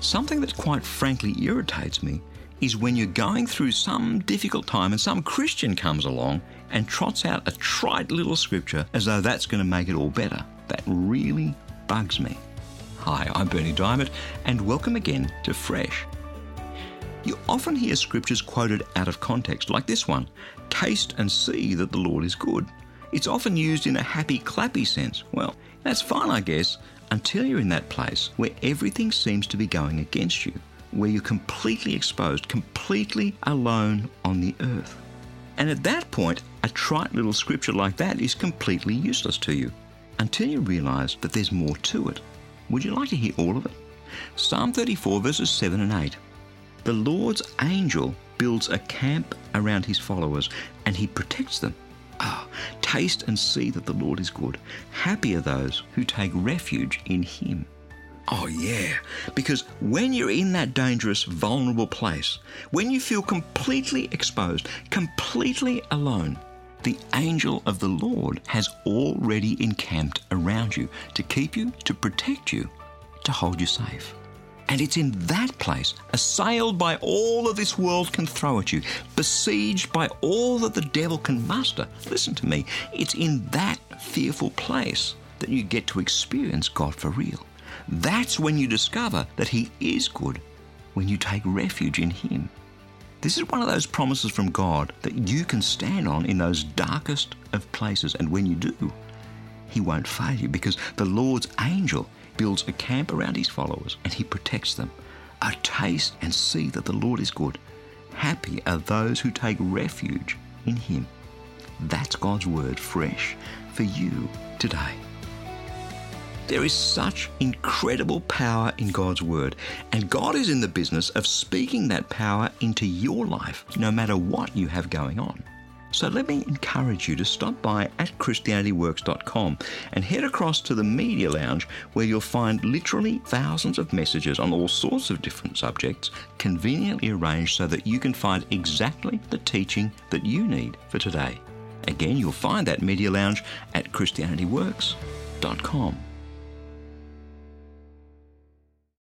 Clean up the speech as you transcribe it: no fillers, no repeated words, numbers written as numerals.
Something that quite frankly irritates me is when you're going through some difficult time and some Christian comes along and trots out a trite little scripture as though that's going to make it all better. That really bugs me. Hi, I'm Berni Dymet, and welcome again to Fresh. You often hear scriptures quoted out of context, like this one, "Taste and see that the Lord is good." It's often used in a happy, clappy sense. Well, that's fine, I guess, until you're in that place where everything seems to be going against you, where you're completely exposed, completely alone on the earth. And at that point, a trite little scripture like that is completely useless to you, until you realise that there's more to it. Would you like to hear all of it? Psalm 34 verses 7 and 8. "The Lord's angel builds a camp around his followers, and he protects them. Taste and see that the Lord is good. Happy are those who take refuge in him." Oh yeah, because when you're in that dangerous, vulnerable place, when you feel completely exposed, completely alone, the angel of the Lord has already encamped around you to keep you, to protect you, to hold you safe. And it's in that place, assailed by all that this world can throw at you, besieged by all that the devil can muster. Listen to me, it's in that fearful place that you get to experience God for real. That's when you discover that he is good, when you take refuge in him. This is one of those promises from God that you can stand on in those darkest of places. And when you do, he won't fail you, because the Lord's angel builds a camp around his followers and he protects them. Taste and see that the Lord is good. Happy are those who take refuge in him. That's God's word fresh for you today. There is such incredible power in God's word, and God is in the business of speaking that power into your life, no matter what you have going on. So let me encourage you to stop by at ChristianityWorks.com and head across to the Media Lounge, where you'll find literally thousands of messages on all sorts of different subjects, conveniently arranged so that you can find exactly the teaching that you need for today. Again, you'll find that Media Lounge at ChristianityWorks.com.